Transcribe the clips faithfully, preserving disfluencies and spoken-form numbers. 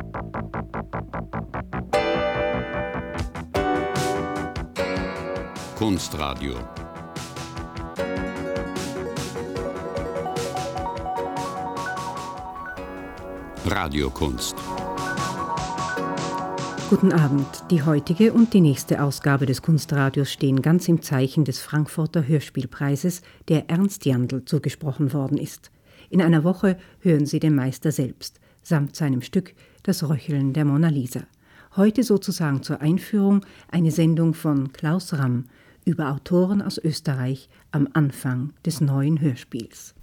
Kunstradio. Radiokunst. Guten Abend. Die heutige und die nächste Ausgabe des Kunstradios stehen ganz im Zeichen des Frankfurter Hörspielpreises, der Ernst Jandl zugesprochen worden ist. In einer Woche hören Sie den Meister selbst, samt seinem Stück Das Röcheln der Mona Lisa. Heute sozusagen zur Einführung eine Sendung von Klaus Ramm über Autoren aus Österreich am Anfang des neuen Hörspiels.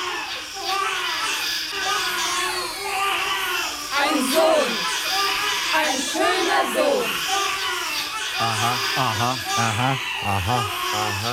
Ein Sohn, ein schöner Sohn. Aha, aha, aha, aha, aha.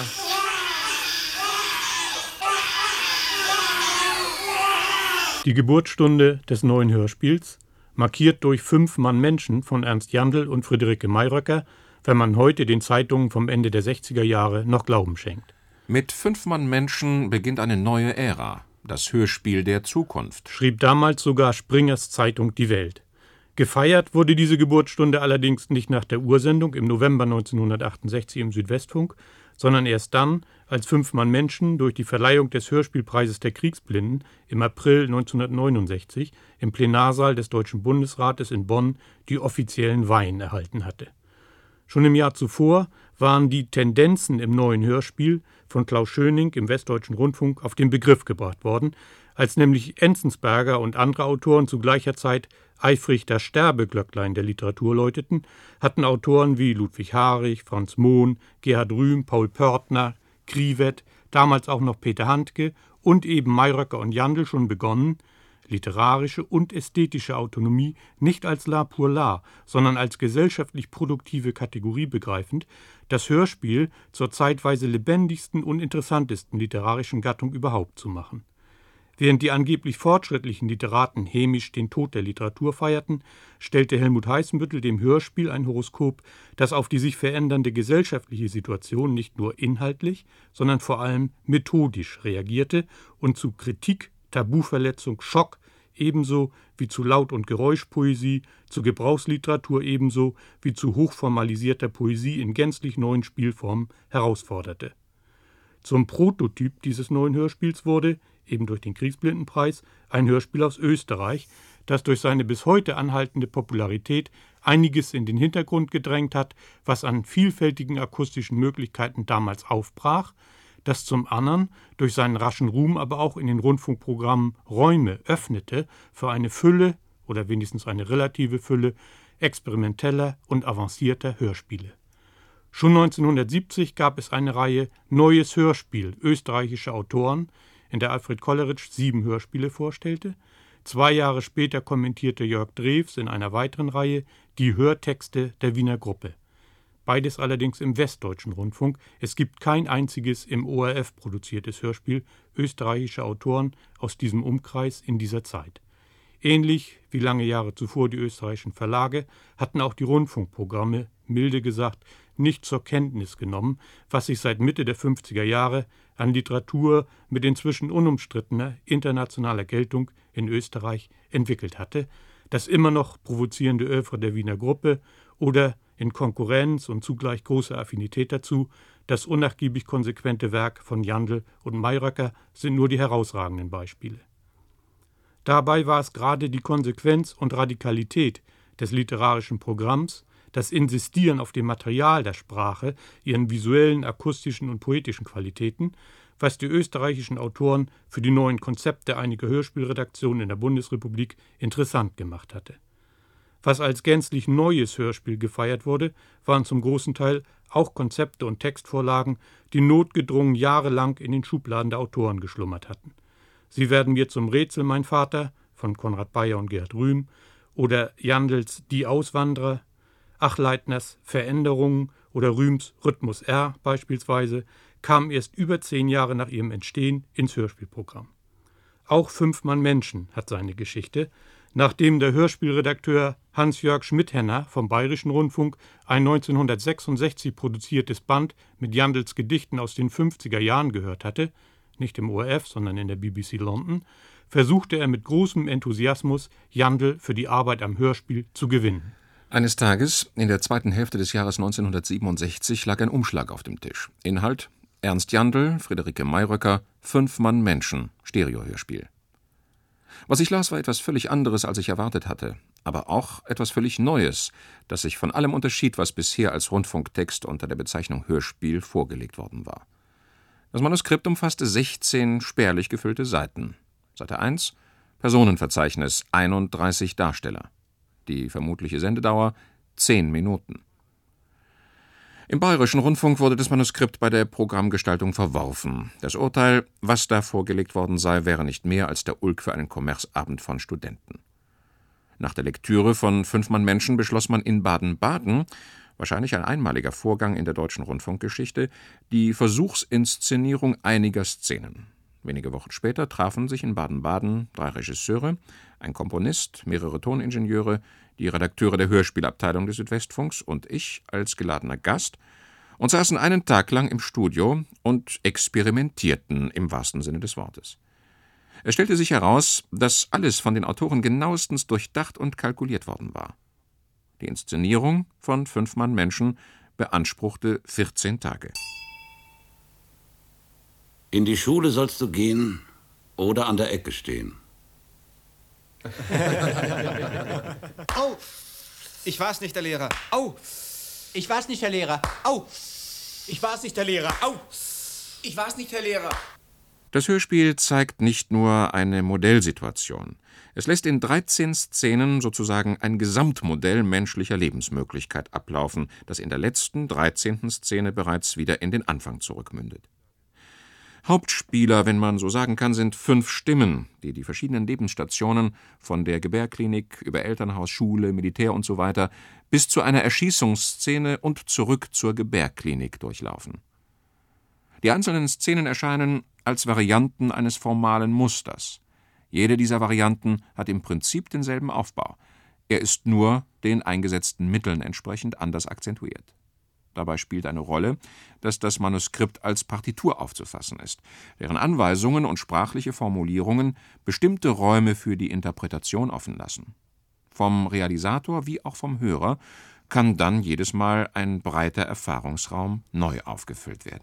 Die Geburtsstunde des neuen Hörspiels, markiert durch Fünf Mann Menschen von Ernst Jandl und Friederike Mayröcker, wenn man heute den Zeitungen vom Ende der sechziger Jahre noch Glauben schenkt. Mit Fünf Mann Menschen beginnt eine neue Ära, das Hörspiel der Zukunft, schrieb damals sogar Springers Zeitung Die Welt. Gefeiert wurde diese Geburtsstunde allerdings nicht nach der Ursendung im November neunzehnhundertachtundsechzig im Südwestfunk, sondern erst dann, als Fünf Mann Menschen durch die Verleihung des Hörspielpreises der Kriegsblinden im April neunzehnhundertneunundsechzig im Plenarsaal des Deutschen Bundesrates in Bonn die offiziellen Weihen erhalten hatte. Schon im Jahr zuvor waren die Tendenzen im neuen Hörspiel von Klaus Schöning im Westdeutschen Rundfunk auf den Begriff gebracht worden, als nämlich Enzensberger und andere Autoren zu gleicher Zeit eifrig das Sterbeglöcklein der Literatur läuteten, hatten Autoren wie Ludwig Harich, Franz Mohn, Gerhard Rühm, Paul Pörtner, Kriwet, damals auch noch Peter Handke und eben Mayröcker und Jandl schon begonnen, literarische und ästhetische Autonomie nicht als la pour la, sondern als gesellschaftlich produktive Kategorie begreifend, das Hörspiel zur zeitweise lebendigsten und interessantesten literarischen Gattung überhaupt zu machen. Während die angeblich fortschrittlichen Literaten hämisch den Tod der Literatur feierten, stellte Helmut Heißenbüttel dem Hörspiel ein Horoskop, das auf die sich verändernde gesellschaftliche Situation nicht nur inhaltlich, sondern vor allem methodisch reagierte und zu Kritik, Tabuverletzung, Schock ebenso wie zu Laut- und Geräuschpoesie, zu Gebrauchsliteratur ebenso wie zu hochformalisierter Poesie in gänzlich neuen Spielformen herausforderte. Zum Prototyp dieses neuen Hörspiels wurde, eben durch den Kriegsblindenpreis, ein Hörspiel aus Österreich, das durch seine bis heute anhaltende Popularität einiges in den Hintergrund gedrängt hat, was an vielfältigen akustischen Möglichkeiten damals aufbrach, das zum anderen durch seinen raschen Ruhm aber auch in den Rundfunkprogrammen Räume öffnete für eine Fülle, oder wenigstens eine relative Fülle, experimenteller und avancierter Hörspiele. Schon neunzehnhundertsiebzig gab es eine Reihe Neues Hörspiel österreichischer Autoren, in der Alfred Kolleritsch sieben Hörspiele vorstellte. Zwei Jahre später kommentierte Jörg Drews in einer weiteren Reihe die Hörtexte der Wiener Gruppe. Beides allerdings im Westdeutschen Rundfunk. Es gibt kein einziges im O R F produziertes Hörspiel österreichischer Autoren aus diesem Umkreis in dieser Zeit. Ähnlich wie lange Jahre zuvor die österreichischen Verlage hatten auch die Rundfunkprogramme, milde gesagt, nicht zur Kenntnis genommen, was sich seit Mitte der fünfziger Jahre an Literatur mit inzwischen unumstrittener internationaler Geltung in Österreich entwickelt hatte, das immer noch provozierende Œuvre der Wiener Gruppe oder in Konkurrenz und zugleich große Affinität dazu, das unnachgiebig konsequente Werk von Jandl und Mayröcker sind nur die herausragenden Beispiele. Dabei war es gerade die Konsequenz und Radikalität des literarischen Programms, das Insistieren auf dem Material der Sprache, ihren visuellen, akustischen und poetischen Qualitäten, was die österreichischen Autoren für die neuen Konzepte einiger Hörspielredaktionen in der Bundesrepublik interessant gemacht hatte. Was als gänzlich neues Hörspiel gefeiert wurde, waren zum großen Teil auch Konzepte und Textvorlagen, die notgedrungen jahrelang in den Schubladen der Autoren geschlummert hatten. Sie werden mir zum Rätsel, mein Vater, von Konrad Beyer und Gerhard Rühm, oder Jandls Die Auswanderer, Achleitners Veränderungen oder Rühms Rhythmus R beispielsweise, kamen erst über zehn Jahre nach ihrem Entstehen ins Hörspielprogramm. Auch Fünf Mann Menschen hat seine Geschichte, nachdem der Hörspielredakteur Hans-Jörg Schmidhenner vom Bayerischen Rundfunk ein neunzehnhundertsechsundsechzig produziertes Band mit Jandls Gedichten aus den fünfziger Jahren gehört hatte, nicht im O R F, sondern in der B B C London, versuchte er mit großem Enthusiasmus, Jandl für die Arbeit am Hörspiel zu gewinnen. Eines Tages, in der zweiten Hälfte des Jahres neunzehnhundertsiebenundsechzig, lag ein Umschlag auf dem Tisch. Inhalt: Ernst Jandl, Friederike Mayröcker, Fünf Mann Menschen, Stereohörspiel. Was ich las, war etwas völlig anderes, als ich erwartet hatte, aber auch etwas völlig Neues, das sich von allem unterschied, was bisher als Rundfunktext unter der Bezeichnung Hörspiel vorgelegt worden war. Das Manuskript umfasste sechzehn spärlich gefüllte Seiten. Seite eins: Personenverzeichnis, einunddreißig Darsteller. Die vermutliche Sendedauer zehn Minuten. Im Bayerischen Rundfunk wurde das Manuskript bei der Programmgestaltung verworfen. Das Urteil, was da vorgelegt worden sei, wäre nicht mehr als der Ulk für einen Kommerzabend von Studenten. Nach der Lektüre von Fünf Mann Menschen beschloss man in Baden-Baden, wahrscheinlich ein einmaliger Vorgang in der deutschen Rundfunkgeschichte, die Versuchsinszenierung einiger Szenen. Wenige Wochen später trafen sich in Baden-Baden drei Regisseure, ein Komponist, mehrere Toningenieure, die Redakteure der Hörspielabteilung des Südwestfunks und ich als geladener Gast und saßen einen Tag lang im Studio und experimentierten im wahrsten Sinne des Wortes. Es stellte sich heraus, dass alles von den Autoren genauestens durchdacht und kalkuliert worden war. Die Inszenierung von Fünf Mann Menschen beanspruchte vierzehn Tage. In die Schule sollst du gehen oder an der Ecke stehen. Au! Ich war's nicht, der Lehrer. Au! Ich war's nicht, Herr Lehrer. Au! Ich war's nicht, der Lehrer. Au! Ich war's nicht, Herr Lehrer. Das Hörspiel zeigt nicht nur eine Modellsituation. Es lässt in dreizehn Szenen sozusagen ein Gesamtmodell menschlicher Lebensmöglichkeit ablaufen, das in der letzten, dreizehnten Szene bereits wieder in den Anfang zurückmündet. Hauptspieler, wenn man so sagen kann, sind fünf Stimmen, die die verschiedenen Lebensstationen von der Gebärklinik über Elternhaus, Schule, Militär und so weiter bis zu einer Erschießungsszene und zurück zur Gebärklinik durchlaufen. Die einzelnen Szenen erscheinen als Varianten eines formalen Musters. Jede dieser Varianten hat im Prinzip denselben Aufbau. Er ist nur den eingesetzten Mitteln entsprechend anders akzentuiert. Dabei spielt eine Rolle, dass das Manuskript als Partitur aufzufassen ist, deren Anweisungen und sprachliche Formulierungen bestimmte Räume für die Interpretation offen lassen. Vom Realisator wie auch vom Hörer kann dann jedes Mal ein breiter Erfahrungsraum neu aufgefüllt werden.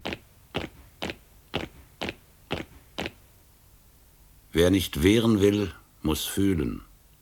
Wer nicht wehren will, muss fühlen.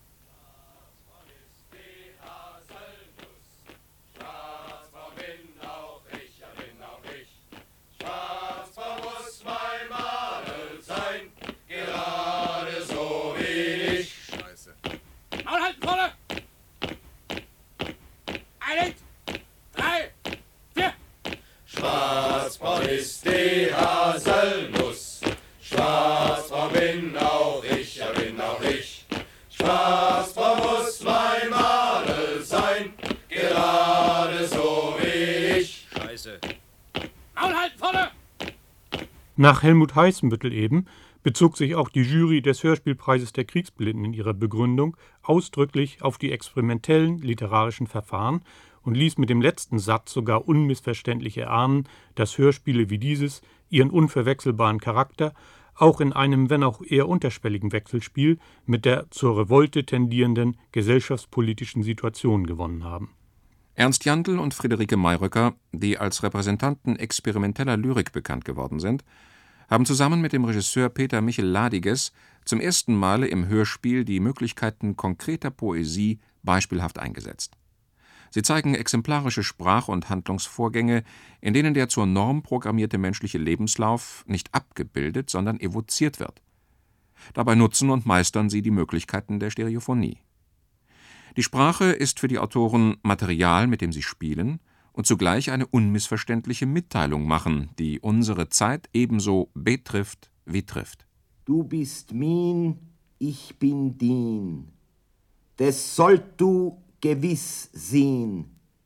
Nach Helmut Heißenbüttel eben bezog sich auch die Jury des Hörspielpreises der Kriegsblinden in ihrer Begründung ausdrücklich auf die experimentellen literarischen Verfahren und ließ mit dem letzten Satz sogar unmissverständlich erahnen, dass Hörspiele wie dieses ihren unverwechselbaren Charakter auch in einem, wenn auch eher unterschwelligen Wechselspiel mit der zur Revolte tendierenden gesellschaftspolitischen Situation gewonnen haben. Ernst Jandl und Friederike Mayröcker, die als Repräsentanten experimenteller Lyrik bekannt geworden sind, haben zusammen mit dem Regisseur Peter Michel Ladiges zum ersten Male im Hörspiel die Möglichkeiten konkreter Poesie beispielhaft eingesetzt. Sie zeigen exemplarische Sprach- und Handlungsvorgänge, in denen der zur Norm programmierte menschliche Lebenslauf nicht abgebildet, sondern evoziert wird. Dabei nutzen und meistern sie die Möglichkeiten der Stereophonie. Die Sprache ist für die Autoren Material, mit dem sie spielen, und zugleich eine unmissverständliche Mitteilung machen, die unsere Zeit ebenso betrifft wie trifft. Du bist min, ich bin din. Das sollt du gewiss sehen.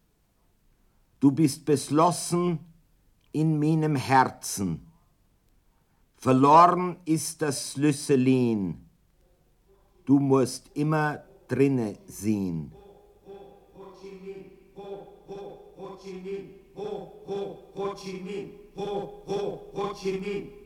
Du bist beschlossen in meinem Herzen. Verloren ist das Schlüsselin. Du musst immer drinne sehen. Ho, ho, Ho Chi Minh, ho, ho, Ho Chi Minh,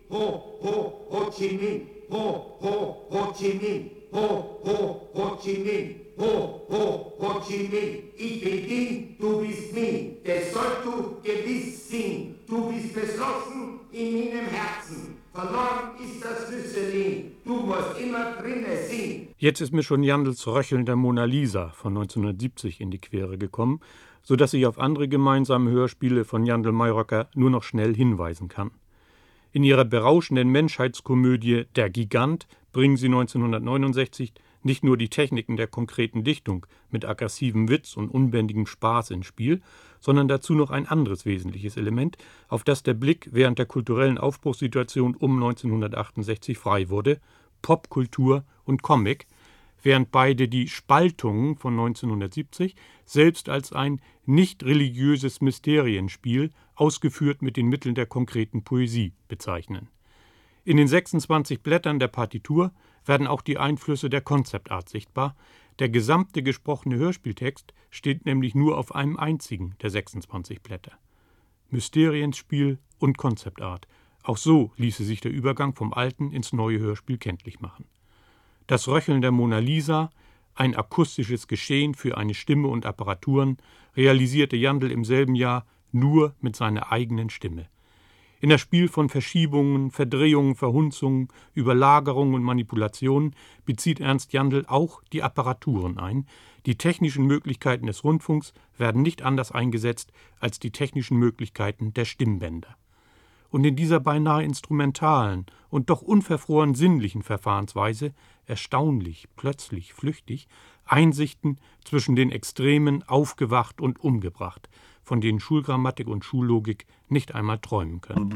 Ho, ho, Ho Chi Minh, ho, ho, Ho Chi Minh, ho, ho, Ho Chi Minh, ho, ho, Ho Chi Minh. Ich bin die, du bist nie, das sollst du gewiss sehen. Du bist beschlossen in meinem Herzen. Verloren ist das Nüsselin, du musst immer drinne sein. Jetzt ist mir schon Jandls röchelnder Mona Lisa von neunzehnhundertsiebzig in die Quere gekommen, sodass ich auf andere gemeinsame Hörspiele von Jandl-Mayröcker nur noch schnell hinweisen kann. In ihrer berauschenden Menschheitskomödie Der Gigant bringen sie neunzehnhundertneunundsechzig nicht nur die Techniken der konkreten Dichtung mit aggressivem Witz und unbändigem Spaß ins Spiel, sondern dazu noch ein anderes wesentliches Element, auf das der Blick während der kulturellen Aufbruchssituation um neunzehnhundertachtundsechzig frei wurde: Popkultur und Comic, während beide die Spaltungen von neunzehnhundertsiebzig selbst als ein nicht religiöses Mysterienspiel, ausgeführt mit den Mitteln der konkreten Poesie, bezeichnen. In den sechsundzwanzig Blättern der Partitur werden auch die Einflüsse der Concept Art sichtbar. Der gesamte gesprochene Hörspieltext steht nämlich nur auf einem einzigen der sechsundzwanzig Blätter. Mysterienspiel und Concept Art. Auch so ließe sich der Übergang vom alten ins neue Hörspiel kenntlich machen. Das Röcheln der Mona Lisa, ein akustisches Geschehen für eine Stimme und Apparaturen, realisierte Jandl im selben Jahr nur mit seiner eigenen Stimme. In das Spiel von Verschiebungen, Verdrehungen, Verhunzungen, Überlagerungen und Manipulationen bezieht Ernst Jandl auch die Apparaturen ein. Die technischen Möglichkeiten des Rundfunks werden nicht anders eingesetzt als die technischen Möglichkeiten der Stimmbänder. Und in dieser beinahe instrumentalen und doch unverfroren sinnlichen Verfahrensweise erstaunlich, plötzlich, flüchtig Einsichten zwischen den Extremen aufgewacht und umgebracht, von denen Schulgrammatik und Schullogik nicht einmal träumen können.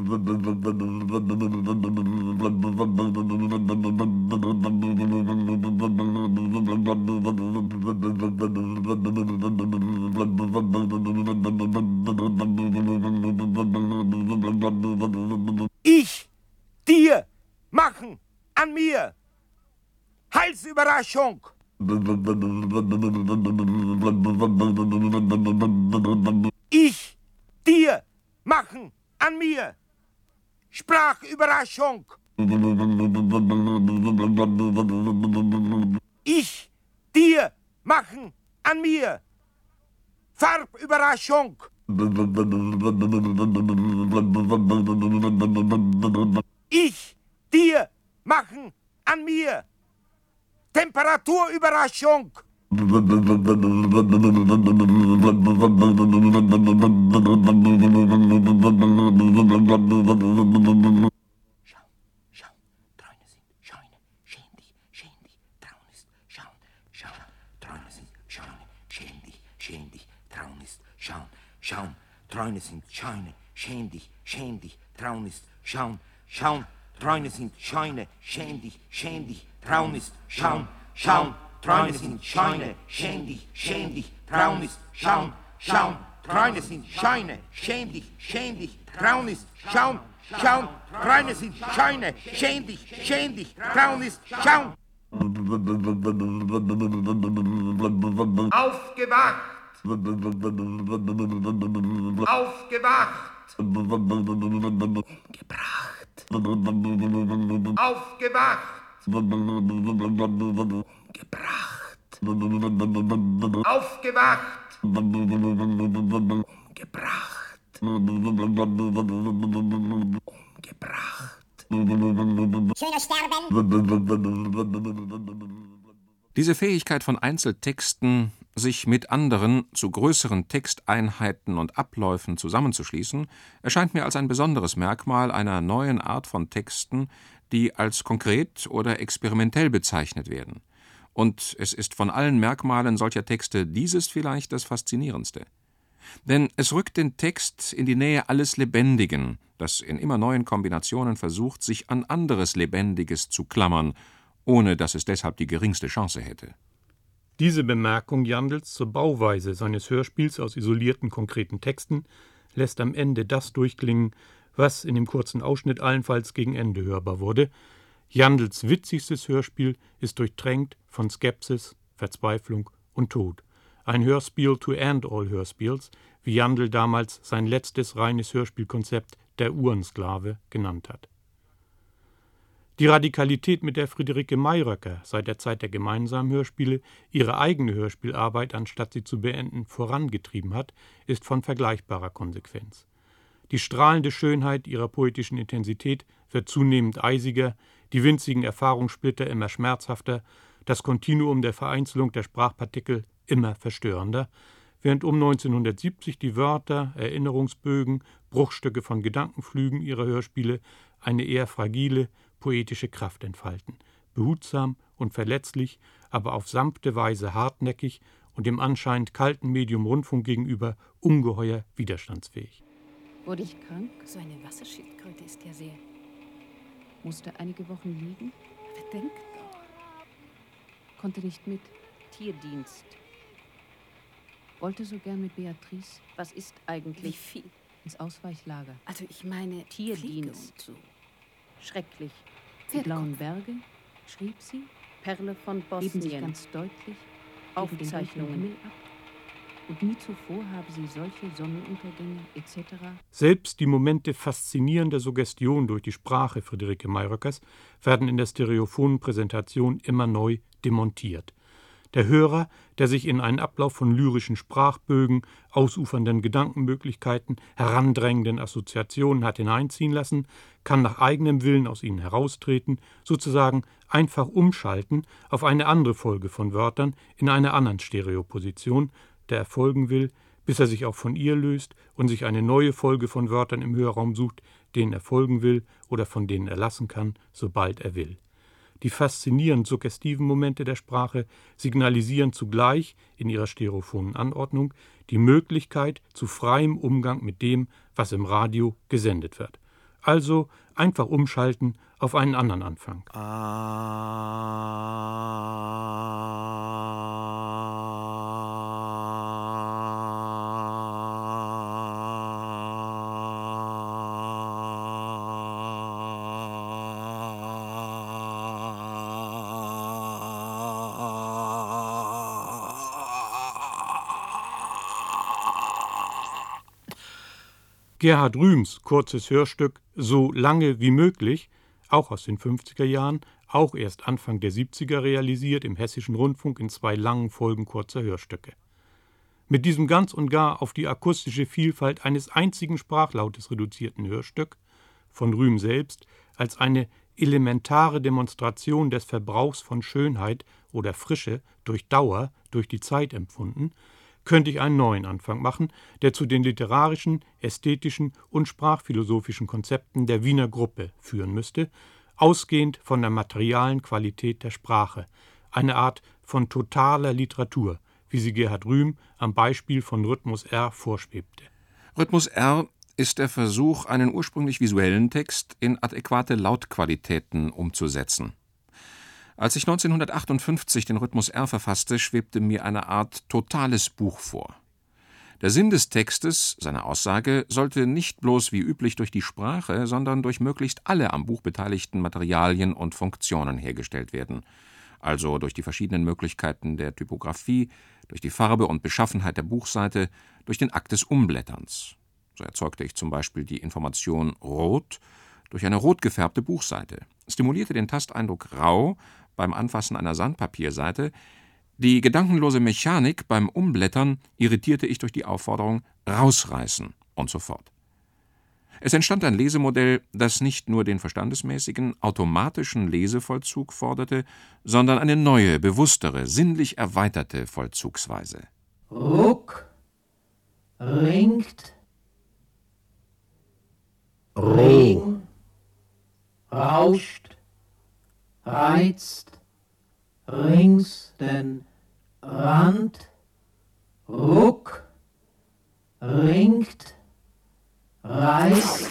Ich, dir, machen, an mir. Halsüberraschung. Ich, dir, machen, an mir. Sprachüberraschung. Ich, dir, machen, an mir. Farbüberraschung. Ich, dir, machen, an mir. Temperaturüberraschung. Schau, schau, Träume sind Scheune, schäm dich, schäm dich, Traun ist Schauen. Schau, Träume sind Scheune, schäm dich, schäm dich, Traun ist Schauen. Schauen, Träume sind Scheune, schäm dich, schäm dich, Traun ist Schauen. Schauen, Träume sind Scheune, schäm dich, schäm dich, Traun ist Schauen. Schauen, Träume sind Scheune, schäm dich, schäm dich, Traun ist Schauen. Schauen, Träume sind Scheune, schäm dich, schäm dich, Traun ist Schauen. Schauen, Träume sind Scheune, schäm dich, schäm dich, Traun ist Schauen. Aufgewacht! Aufgewacht! Umgebracht! Aufgewacht! Gebracht. Aufgewacht. Umgebracht. Umgebracht. Schöner Sterben. Diese Fähigkeit von Einzeltexten, sich mit anderen zu größeren Texteinheiten und Abläufen zusammenzuschließen, erscheint mir als ein besonderes Merkmal einer neuen Art von Texten, die als konkret oder experimentell bezeichnet werden. Und es ist von allen Merkmalen solcher Texte dieses vielleicht das Faszinierendste. Denn es rückt den Text in die Nähe alles Lebendigen, das in immer neuen Kombinationen versucht, sich an anderes Lebendiges zu klammern, ohne dass es deshalb die geringste Chance hätte. Diese Bemerkung Jandls zur Bauweise seines Hörspiels aus isolierten, konkreten Texten lässt am Ende das durchklingen, was in dem kurzen Ausschnitt allenfalls gegen Ende hörbar wurde. Jandls witzigstes Hörspiel ist durchtränkt von Skepsis, Verzweiflung und Tod. Ein Hörspiel to end all Hörspiels, wie Jandl damals sein letztes reines Hörspielkonzept Der Uhrensklave genannt hat. Die Radikalität, mit der Friederike Mayröcker seit der Zeit der gemeinsamen Hörspiele ihre eigene Hörspielarbeit, anstatt sie zu beenden, vorangetrieben hat, ist von vergleichbarer Konsequenz. Die strahlende Schönheit ihrer poetischen Intensität wird zunehmend eisiger, die winzigen Erfahrungssplitter immer schmerzhafter, das Kontinuum der Vereinzelung der Sprachpartikel immer verstörender, während um neunzehnhundertsiebzig die Wörter, Erinnerungsbögen, Bruchstücke von Gedankenflügen ihrer Hörspiele eine eher fragile, poetische Kraft entfalten, behutsam und verletzlich, aber auf sanfte Weise hartnäckig und dem anscheinend kalten Medium Rundfunk gegenüber ungeheuer widerstandsfähig. Wurde ich krank? So eine Wasserschildkröte ist ja sehr. Musste einige Wochen liegen? Bedenk doch. Konnte nicht mit. Tierdienst. Wollte so gern mit Beatrice. Was ist eigentlich? Wie viel? Ins Ausweichlager. Also ich meine Tierdienst. So. Schrecklich. Die blauen Berge, schrieb sie. Perle von Bosnien. Geben sich ganz deutlich Aufzeichnungen Himmel ab. Und nie zuvor habe sie solche Sonnenuntergänge et cetera. Selbst die Momente faszinierender Suggestion durch die Sprache Friederike Mayröckers werden in der stereophonen Präsentation immer neu demontiert. Der Hörer, der sich in einen Ablauf von lyrischen Sprachbögen, ausufernden Gedankenmöglichkeiten, herandrängenden Assoziationen hat hineinziehen lassen, kann nach eigenem Willen aus ihnen heraustreten, sozusagen einfach umschalten auf eine andere Folge von Wörtern in einer anderen Stereoposition, der er folgen will, bis er sich auch von ihr löst und sich eine neue Folge von Wörtern im Hörraum sucht, denen er folgen will oder von denen er lassen kann, sobald er will. Die faszinierend suggestiven Momente der Sprache signalisieren zugleich in ihrer stereophonen Anordnung die Möglichkeit zu freiem Umgang mit dem, was im Radio gesendet wird. Also einfach umschalten auf einen anderen Anfang. Gerhard Rühms kurzes Hörstück »So lange wie möglich«, auch aus den fünfziger Jahren, auch erst Anfang der siebziger realisiert im Hessischen Rundfunk in zwei langen Folgen kurzer Hörstücke. Mit diesem ganz und gar auf die akustische Vielfalt eines einzigen Sprachlautes reduzierten Hörstück, von Rühm selbst als eine elementare Demonstration des Verbrauchs von Schönheit oder Frische durch Dauer, durch die Zeit empfunden, könnte ich einen neuen Anfang machen, der zu den literarischen, ästhetischen und sprachphilosophischen Konzepten der Wiener Gruppe führen müsste, ausgehend von der materialen Qualität der Sprache, eine Art von totaler Literatur, wie sie Gerhard Rühm am Beispiel von Rhythmus R vorschwebte. Rhythmus R ist der Versuch, einen ursprünglich visuellen Text in adäquate Lautqualitäten umzusetzen. Als ich neunzehnhundertachtundfünfzig den Rhythmus R verfasste, schwebte mir eine Art totales Buch vor. Der Sinn des Textes, seine Aussage, sollte nicht bloß wie üblich durch die Sprache, sondern durch möglichst alle am Buch beteiligten Materialien und Funktionen hergestellt werden. Also durch die verschiedenen Möglichkeiten der Typografie, durch die Farbe und Beschaffenheit der Buchseite, durch den Akt des Umblätterns. So erzeugte ich zum Beispiel die Information rot durch eine rot gefärbte Buchseite, stimulierte den Tasteindruck rau beim Anfassen einer Sandpapierseite. Die gedankenlose Mechanik beim Umblättern irritierte ich durch die Aufforderung rausreißen und so fort. Es entstand ein Lesemodell, das nicht nur den verstandesmäßigen, automatischen Lesevollzug forderte, sondern eine neue, bewusstere, sinnlich erweiterte Vollzugsweise. Ruck, ringt, Regen, rauscht, reizt, rings den Rand, ruck, ringt, reißt,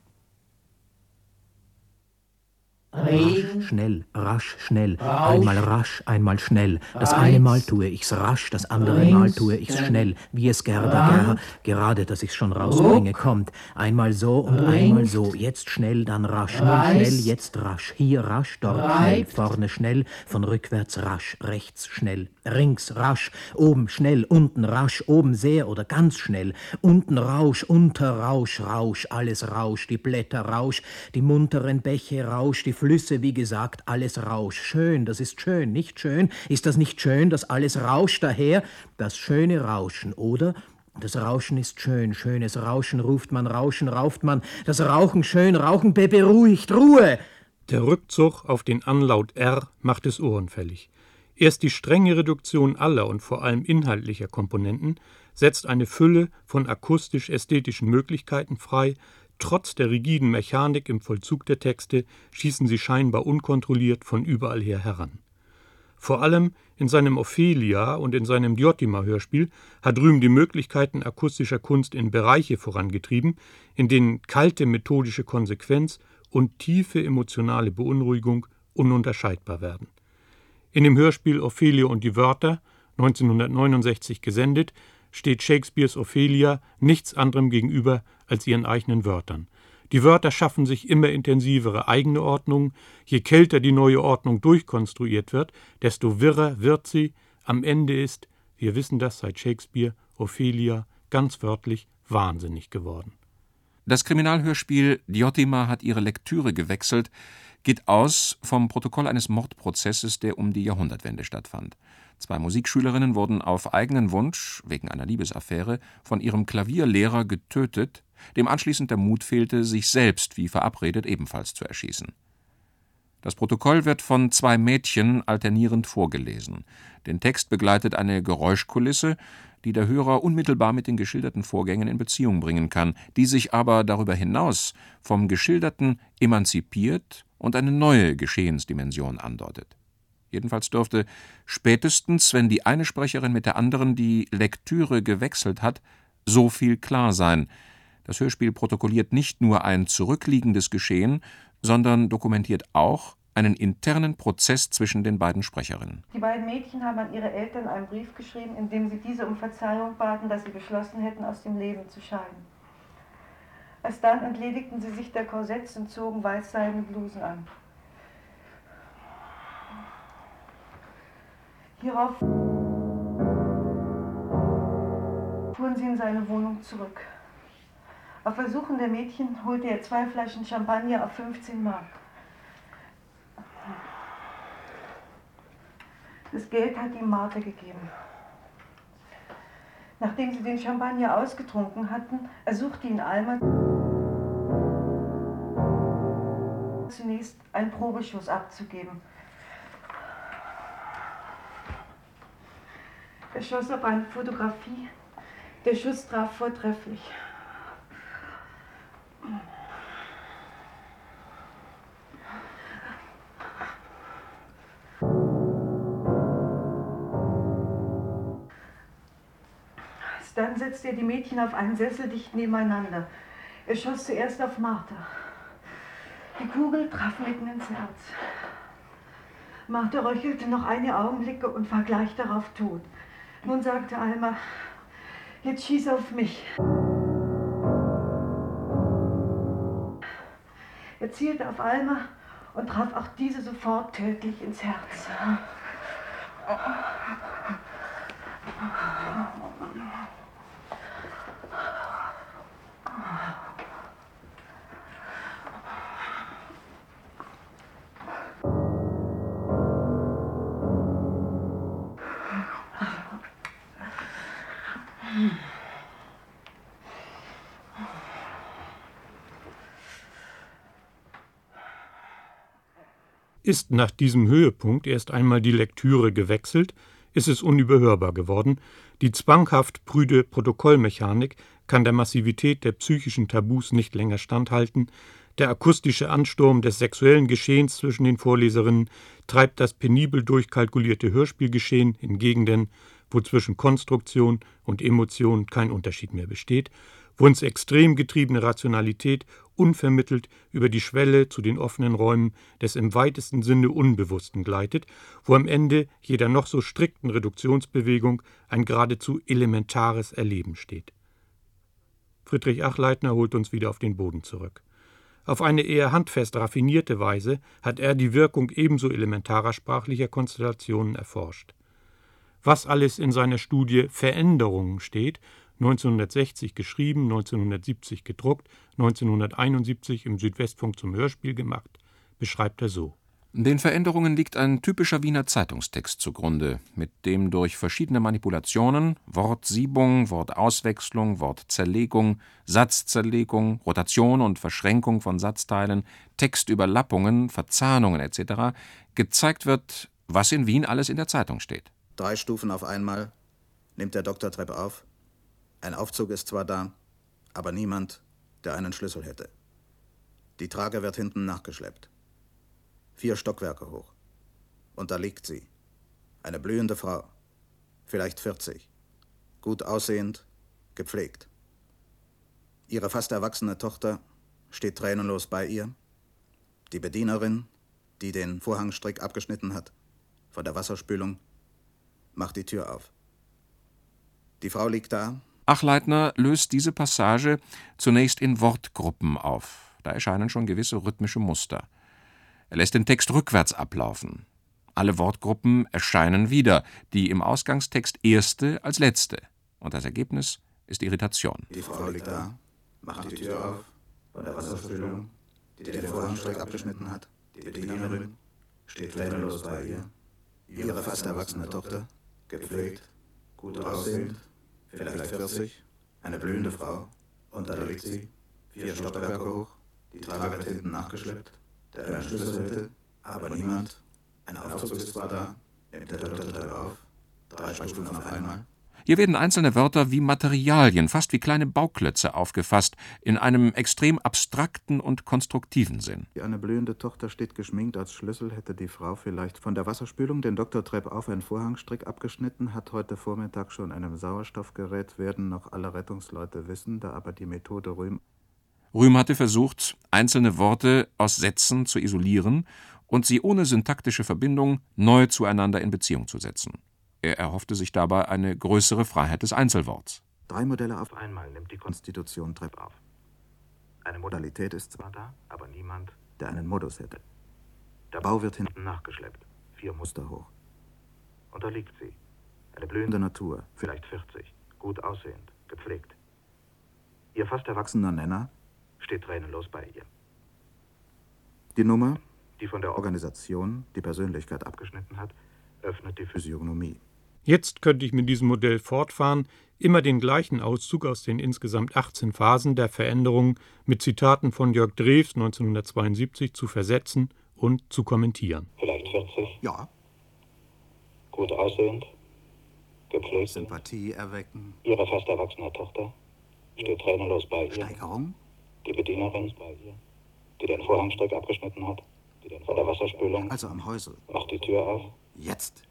Regen, schnell, rasch, schnell, Rausch, einmal rasch, einmal schnell. Das Reiz, eine Mal tue ich's rasch, das andere rings, Mal tue ich's den schnell, wie es Gerda Rand, ger, gerade, dass ich's schon rausbringe, Ruck, kommt. Einmal so und ringt, einmal so, jetzt schnell, dann rasch, nun reißt, schnell, jetzt rasch, hier rasch, dort schnell, reibt, vorne schnell, von rückwärts rasch, rechts schnell, rings rasch, oben schnell, unten rasch, oben sehr oder ganz schnell, unten Rausch, unter Rausch, Rausch, alles Rausch, die Blätter Rausch, die munteren Bäche Rausch, die Flüsse, wie gesagt, alles Rausch. Schön, das ist schön, nicht schön? Ist das nicht schön, dass alles rauscht daher? Das schöne Rauschen, oder? Das Rauschen ist schön, schönes Rauschen ruft man, Rauschen rauft man. Das Rauchen schön, Rauchen beruhigt, Ruhe! Der Rückzug auf den Anlaut R macht es ohrenfällig. Erst die strenge Reduktion aller und vor allem inhaltlicher Komponenten setzt eine Fülle von akustisch-ästhetischen Möglichkeiten frei. Trotz der rigiden Mechanik im Vollzug der Texte schießen sie scheinbar unkontrolliert von überall her heran. Vor allem in seinem Ophelia und in seinem Diotima-Hörspiel hat Rühm die Möglichkeiten akustischer Kunst in Bereiche vorangetrieben, in denen kalte methodische Konsequenz und tiefe emotionale Beunruhigung ununterscheidbar werden. In dem Hörspiel Ophelia und die Wörter, neunzehnhundertneunundsechzig gesendet, steht Shakespeares Ophelia nichts anderem gegenüber als ihren eigenen Wörtern. Die Wörter schaffen sich immer intensivere eigene Ordnungen. Je kälter die neue Ordnung durchkonstruiert wird, desto wirrer wird sie. Am Ende ist, wir wissen das seit Shakespeare, Ophelia ganz wörtlich wahnsinnig geworden. Das Kriminalhörspiel Diotima hat ihre Lektüre gewechselt, geht aus vom Protokoll eines Mordprozesses, der um die Jahrhundertwende stattfand. Zwei Musikschülerinnen wurden auf eigenen Wunsch, wegen einer Liebesaffäre, von ihrem Klavierlehrer getötet, dem anschließend der Mut fehlte, sich selbst, wie verabredet, ebenfalls zu erschießen. Das Protokoll wird von zwei Mädchen alternierend vorgelesen. Den Text begleitet eine Geräuschkulisse, die der Hörer unmittelbar mit den geschilderten Vorgängen in Beziehung bringen kann, die sich aber darüber hinaus vom Geschilderten emanzipiert und eine neue Geschehensdimension andeutet. Jedenfalls dürfte spätestens, wenn die eine Sprecherin mit der anderen die Lektüre gewechselt hat, so viel klar sein. Das Hörspiel protokolliert nicht nur ein zurückliegendes Geschehen, sondern dokumentiert auch einen internen Prozess zwischen den beiden Sprecherinnen. Die beiden Mädchen haben an ihre Eltern einen Brief geschrieben, in dem sie diese um Verzeihung baten, dass sie beschlossen hätten, aus dem Leben zu scheiden. Erst dann entledigten sie sich der Korsetts und zogen weißseidene Blusen an. Hierauf fuhren sie in seine Wohnung zurück. Auf Ersuchen der Mädchen holte er zwei Flaschen Champagner auf fünfzehn Mark. Das Geld hat ihm Martha gegeben. Nachdem sie den Champagner ausgetrunken hatten, ersuchte ihn Alma, zunächst einen Probeschuss abzugeben. Er schoss auf eine Fotografie. Der Schuss traf vortrefflich. Dann setzte er die Mädchen auf einen Sessel dicht nebeneinander. Er schoss zuerst auf Martha. Die Kugel traf mitten ins Herz. Martha röchelte noch einige Augenblicke und war gleich darauf tot. Nun sagte Alma, jetzt schieß auf mich. Er zielte auf Alma und traf auch diese sofort tödlich ins Herz. Ist nach diesem Höhepunkt erst einmal die Lektüre gewechselt, ist es unüberhörbar geworden. Die zwanghaft prüde Protokollmechanik kann der Massivität der psychischen Tabus nicht länger standhalten. Der akustische Ansturm des sexuellen Geschehens zwischen den Vorleserinnen treibt das penibel durchkalkulierte Hörspielgeschehen in Gegenden, wo zwischen Konstruktion und Emotion kein Unterschied mehr besteht, wo ins Extrem getriebene Rationalität unvermittelt über die Schwelle zu den offenen Räumen des im weitesten Sinne Unbewussten gleitet, wo am Ende jeder noch so strikten Reduktionsbewegung ein geradezu elementares Erleben steht. Friedrich Achleitner holt uns wieder auf den Boden zurück. Auf eine eher handfest raffinierte Weise hat er die Wirkung ebenso elementarer sprachlicher Konstellationen erforscht. Was alles in seiner Studie Veränderungen steht, neunzehnhundertsechzig geschrieben, neunzehnhundertsiebzig gedruckt, neunzehnhunderteinundsiebzig im Südwestfunk zum Hörspiel gemacht, beschreibt er so: Den Veränderungen liegt ein typischer Wiener Zeitungstext zugrunde, mit dem durch verschiedene Manipulationen, Wortsiebung, Wortauswechslung, Wortzerlegung, Satzzerlegung, Rotation und Verschränkung von Satzteilen, Textüberlappungen, Verzahnungen et cetera gezeigt wird, was in Wien alles in der Zeitung steht. Drei Stufen auf einmal nimmt der Doktor Treppe auf. Ein Aufzug ist zwar da, aber niemand, der einen Schlüssel hätte. Die Trage wird hinten nachgeschleppt. Vier Stockwerke hoch. Und da liegt sie. Eine blühende Frau. Vielleicht vierzig. Gut aussehend, gepflegt. Ihre fast erwachsene Tochter steht tränenlos bei ihr. Die Bedienerin, die den Vorhangstrick abgeschnitten hat, von der Wasserspülung, macht die Tür auf. Die Frau liegt da. Achleitner löst diese Passage zunächst in Wortgruppen auf. Da erscheinen schon gewisse rhythmische Muster. Er lässt den Text rückwärts ablaufen. Alle Wortgruppen erscheinen wieder, die im Ausgangstext erste als letzte. Und das Ergebnis ist Irritation. Die Frau liegt da, macht die Tür auf, von der Wasserspülung, die den Vorhangstrick abgeschnitten hat. Die Bedienerin steht tränenlos bei ihr. Ihre fast erwachsene Tochter, gepflegt, gut aussehend, vielleicht vierzig, eine blühende Frau. Und da liegt sie, vier Stockwerke hoch, die Trage wird hinten nachgeschleppt. Der einen Schlüssel hätte, aber niemand. Ein Aufzug ist zwar da, nimmt der Doktor Treppe auf, drei Stufen auf einmal. Hier werden einzelne Wörter wie Materialien, fast wie kleine Bauklötze aufgefasst, in einem extrem abstrakten und konstruktiven Sinn. Eine blühende Tochter steht geschminkt, als Schlüssel hätte die Frau vielleicht von der Wasserspülung den Doktor Treppe auf einen Vorhangstrick abgeschnitten, hat heute Vormittag schon einem Sauerstoffgerät, werden noch alle Rettungsleute wissen, da aber die Methode Rühm Rühm hatte versucht, einzelne Worte aus Sätzen zu isolieren und sie ohne syntaktische Verbindung neu zueinander in Beziehung zu setzen. Er erhoffte sich dabei eine größere Freiheit des Einzelworts. Drei Modelle auf einmal nimmt die Konstitution Treppe auf. Eine Modalität ist zwar da, aber niemand, der einen Modus hätte. Der Bau wird hinten nachgeschleppt, vier Muster hoch. Und da liegt sie, eine blühende Natur, vielleicht vierzig, gut aussehend, gepflegt. Ihr fast erwachsener Nenner steht tränenlos bei ihr. Die Nummer, die von der Organisation die Persönlichkeit abgeschnitten hat, öffnet die Physiognomie. Jetzt könnte ich mit diesem Modell fortfahren, immer den gleichen Auszug aus den insgesamt achtzehn Phasen der Veränderung mit Zitaten von Jörg Drews neunzehnhundertzweiundsiebzig zu versetzen und zu kommentieren. Vielleicht vierzig? Ja. Gut aussehend, gepflegt. Sympathie erwecken. Ihre fast erwachsene Tochter steht tränenlos bei ihr. Steigerung. Die Bedienerin bei ihr, die den Vorhangstrick abgeschnitten hat, die den von der Wasserspülung. Also am Häusel. Macht die Tür auf. Jetzt.